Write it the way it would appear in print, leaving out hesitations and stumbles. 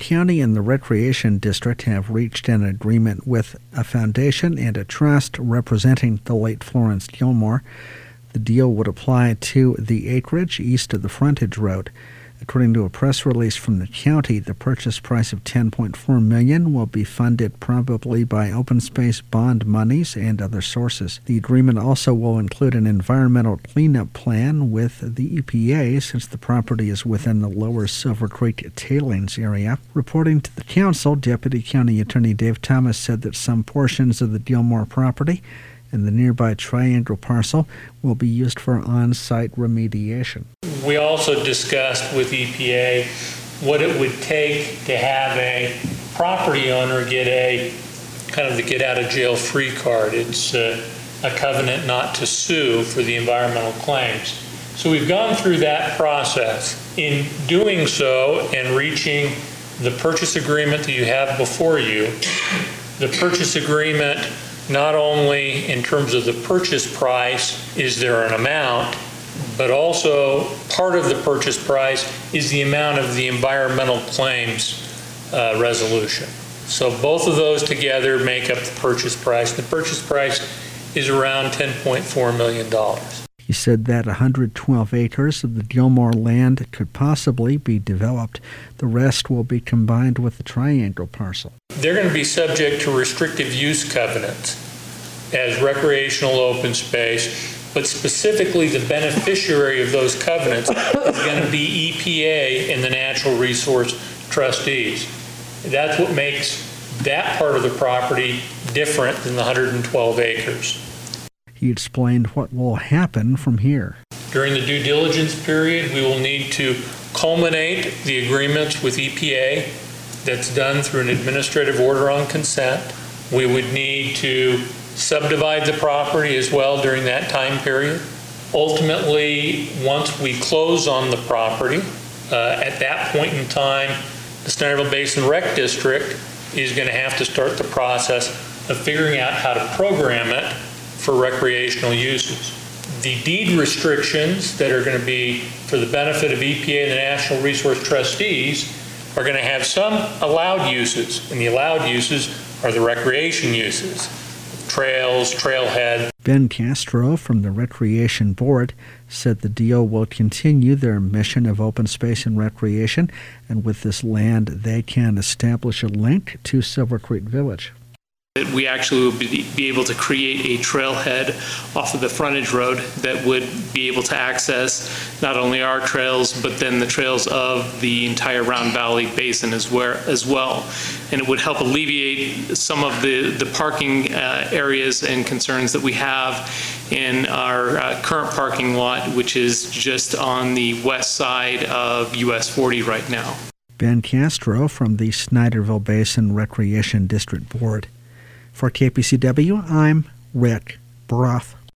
county and the Recreation District have reached an agreement with a foundation and a trust representing the late Florence Gilmore. The deal would apply to the acreage east of the frontage road. According to a press release from the county, the purchase price of $10.4 million will be funded probably by open space bond monies and other sources. The agreement also will include an environmental cleanup plan with the EPA since the property is within the lower Silver Creek tailings area. Reporting to the council, Deputy County Attorney Dave Thomas said that some portions of the Gilmore property and the nearby Triangle parcel will be used for on-site remediation. We also discussed with EPA what it would take to have a property owner get a kind of the get-out-of-jail-free card. It's a covenant not to sue for the environmental claims. So we've gone through that process. In doing so and reaching the purchase agreement that you have before you, the purchase agreement, not only in terms of the purchase price, is there an amount, but also part of the purchase price is the amount of the environmental claims resolution. So both of those together make up the purchase price. The purchase price is around $10.4 million. He said that 112 acres of the Gilmore land could possibly be developed. The rest will be combined with the Triangle parcel. They're going to be subject to restrictive use covenants as recreational open space, but specifically the beneficiary of those covenants is going to be EPA and the Natural Resource Trustees. That's what makes that part of the property different than the 112 acres. He explained what will happen from here. During the due diligence period, we will need to culminate the agreements with EPA. That's done through an administrative order on consent. We would need to subdivide the property as well during that time period. Ultimately, once we close on the property, at that point in time, the Sniderville Basin Rec District is going to have to start the process of figuring out how to program it for recreational uses. The deed restrictions that are going to be for the benefit of EPA and the Natural Resource Trustees are going to have some allowed uses, and the allowed uses are the recreation uses, trails, trailhead. Ben Castro from the Recreation Board said the deal will continue their mission of open space and recreation, and with this land they can establish a link to Silver Creek Village. We actually will be able to create a trailhead off of the frontage road that would be able to access not only our trails, but then the trails of the entire Round Valley Basin as well. And it would help alleviate some of the parking areas and concerns that we have in our current parking lot, which is just on the west side of US 40 right now. Ben Castro from the Sniderville Basin Recreation District Board. For KPCW, I'm Rick Broth.